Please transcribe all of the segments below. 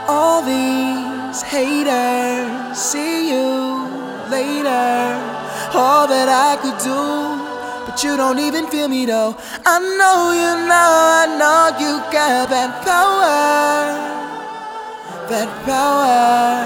All these haters, see you later. All that I could do, but you don't even feel me though. I know you got that power. That power.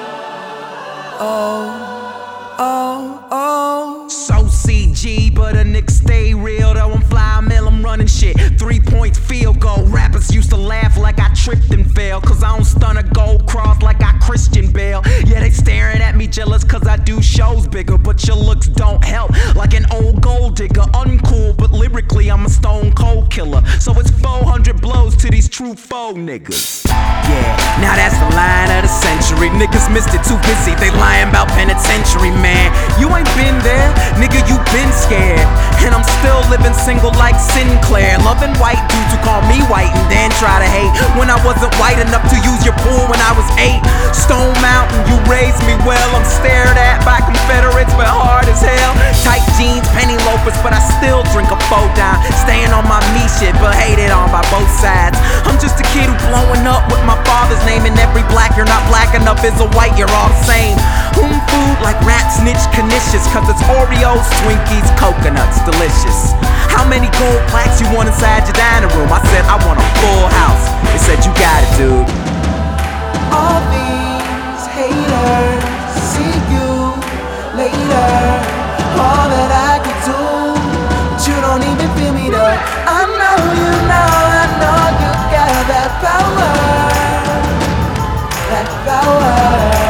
Oh, oh, oh. So CG, but a nigga stay real though. I'm fly mill, I'm running shit. 3-point field goal. Rappers used to laugh like I tripped and fell, cause I don't stun a gold cross like I Christian Bale. Yeah, they staring at me jealous cause I do shows bigger, but your looks don't help. Like an old gold digger, uncool, but lyrically I'm a stone cold killer. So it's 400 blows to these true foe niggas. Yeah, now that's the line of the century. Niggas missed it, too busy, they lying about penitentiary, man. You ain't been there, nigga, you been scared. And I'm still living single like Sinclair, loving white dudes who call me white and then try to hate when I wasn't white enough to use your pool when I was 8. Stone Mountain, you raised me well. I'm stared at by Confederates but hard as hell. Tight jeans, penny loafers, but I still drink a 4-dime. Staying on my me shit but hated on by both sides. I'm just a kid who blowing up with my father's name, and every black you're not black enough is a white, you're all the same. Food like rat snitch canisius, cause it's Oreos, Twinkies, coconuts, delicious. How many gold plaques you want inside your dining room? I said I want a full house. They said you got it, dude. All these haters, see you later. All that I could do, but you don't even feel me though. I know you got that power. That power.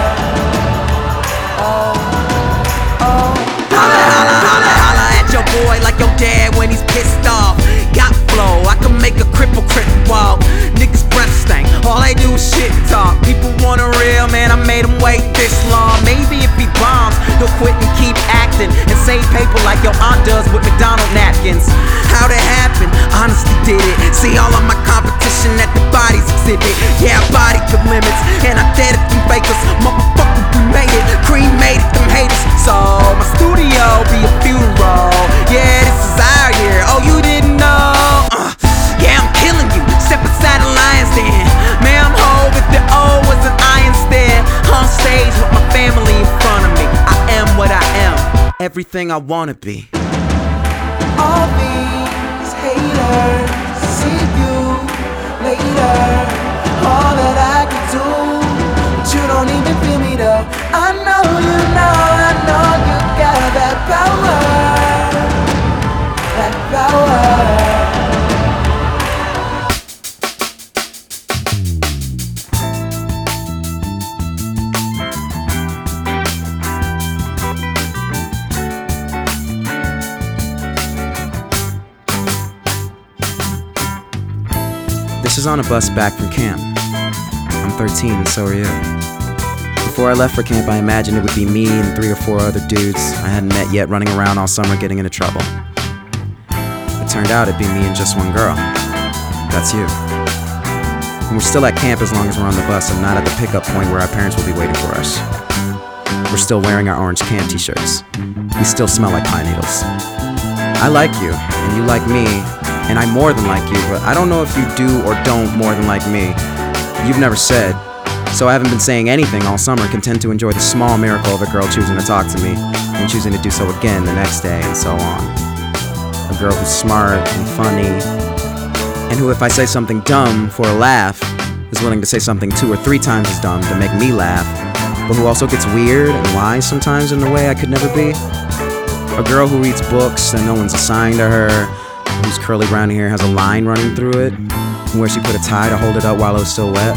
Holla at your boy like your dad when he's pissed off. Got flow, I can make a cripple walk. Niggas breath stank, all they do is shit talk. People want a real man, I made him wait this long. Maybe if he bombs, he'll quit and keep acting and save paper like your aunt does with McDonald's napkins. How'd it happen? Honestly did it. See all of my competition at the bodies exhibit. Yeah, I bodied the limits and I dead at them fakers. Motherfucker, we made it, cremated them haters. So my studio be a funeral. Yeah, this is our year. Oh, you didn't know? Yeah, I'm killing you. Step inside the lion's den. Man, I'm whole with the O was an I instead. On stage with my family in front of me. I am what I am. Everything I wanna be. All these haters, see you later. All that I could do, but you don't even feel me though. I know you got that power. That power. This is on a bus back from camp. I'm 13 and so are you. Before I left for camp, I imagined it would be me and 3 or 4 other dudes I hadn't met yet running around all summer getting into trouble. It turned out it'd be me and just one girl. That's you. And we're still at camp as long as we're on the bus and not at the pickup point where our parents will be waiting for us. We're still wearing our orange camp t-shirts. We still smell like pine needles. I like you, and you like me, and I more than like you, but I don't know if you do or don't more than like me. You've never said, so I haven't been saying anything all summer, content to enjoy the small miracle of a girl choosing to talk to me and choosing to do so again the next day and so on. A girl who's smart and funny, and who, if I say something dumb for a laugh, is willing to say something 2 or 3 times as dumb to make me laugh, but who also gets weird and wise sometimes in a way I could never be. A girl who reads books that no one's assigned to her, whose curly brown hair has a line running through it, and where she put a tie to hold it up while it was still wet.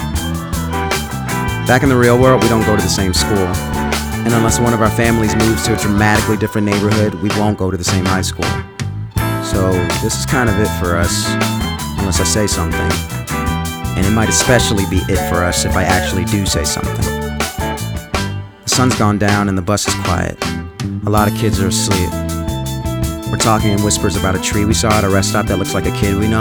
Back in the real world, we don't go to the same school, and unless one of our families moves to a dramatically different neighborhood, we won't go to the same high school. So this is kind of it for us, unless I say something, and it might especially be it for us if I actually do say something. The sun's gone down and the bus is quiet. A lot of kids are asleep. We're talking in whispers about a tree we saw at a rest stop that looks like a kid we know.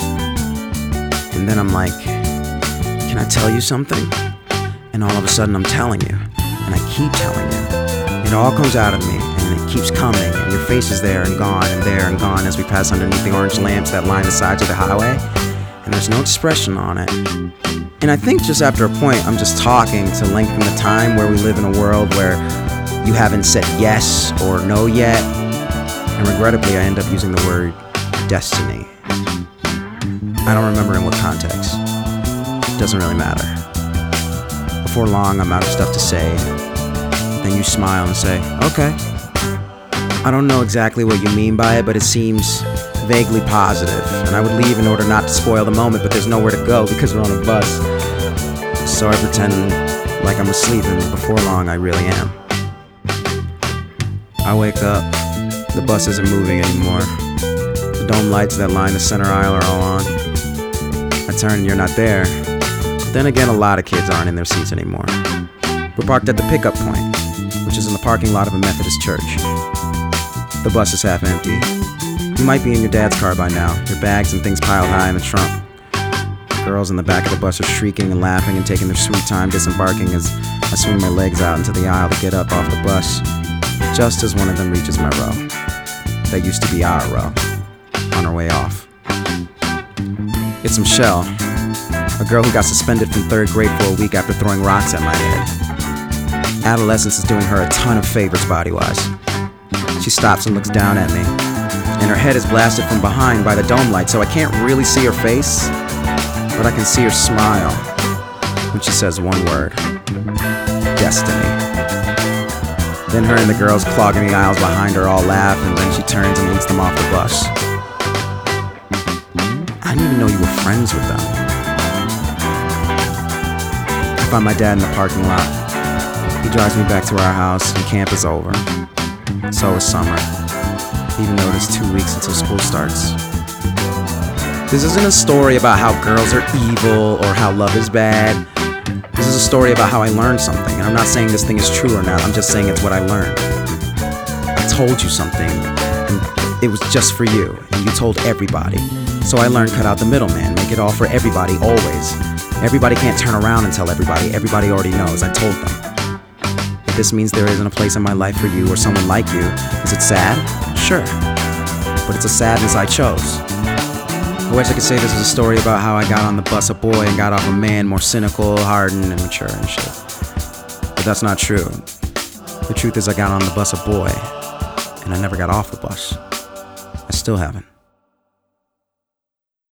And then I'm like, can I tell you something? And all of a sudden I'm telling you, and I keep telling you. It all comes out of me, and it keeps coming, and your face is there and gone as we pass underneath the orange lamps that line the sides of the highway, and there's no expression on it. And I think just after a point, I'm just talking to lengthen the time where we live in a world where you haven't said yes or no yet. And regrettably, I end up using the word destiny. I don't remember in what context. It doesn't really matter. Before long, I'm out of stuff to say. Then you smile and say, okay. I don't know exactly what you mean by it, but it seems vaguely positive. And I would leave in order not to spoil the moment, but there's nowhere to go because we're on a bus. So I pretend like I'm asleep, and before long, I really am. I wake up. The bus isn't moving anymore. The dome lights that line the center aisle are all on. I turn and you're not there. But then again, a lot of kids aren't in their seats anymore. We're parked at the pickup point, which is in the parking lot of a Methodist church. The bus is half empty. You might be in your dad's car by now, your bags and things piled high in the trunk. Girls in the back of the bus are shrieking and laughing and taking their sweet time disembarking as I swing my legs out into the aisle to get up off the bus, just as one of them reaches my row. That used to be our row, on her way off. It's Michelle, a girl who got suspended from 3rd grade for a week after throwing rocks at my head. Adolescence is doing her a ton of favors body-wise. She stops and looks down at me, and her head is blasted from behind by the dome light, so I can't really see her face, but I can see her smile when she says one word: destiny. Then her and the girls clogging the aisles behind her all laugh, and then she turns and leads them off the bus. I didn't even know you were friends with them. I find my dad in the parking lot. He drives me back to our house, and camp is over. So is summer, even though it is 2 weeks until school starts. This isn't a story about how girls are evil or how love is bad. This is a story about how I learned something. And I'm not saying this thing is true or not, I'm just saying it's what I learned. I told you something, and it was just for you, and you told everybody. So I learned cut out the middleman, make it all for everybody, always. Everybody can't turn around and tell everybody. Everybody already knows, I told them. If this means there isn't a place in my life for you or someone like you, is it sad? Sure. But it's a sadness I chose. I wish I could say this was a story about how I got on the bus a boy and got off a man more cynical, hardened, and mature and shit. But that's not true. The truth is I got on the bus a boy, and I never got off the bus. I still haven't.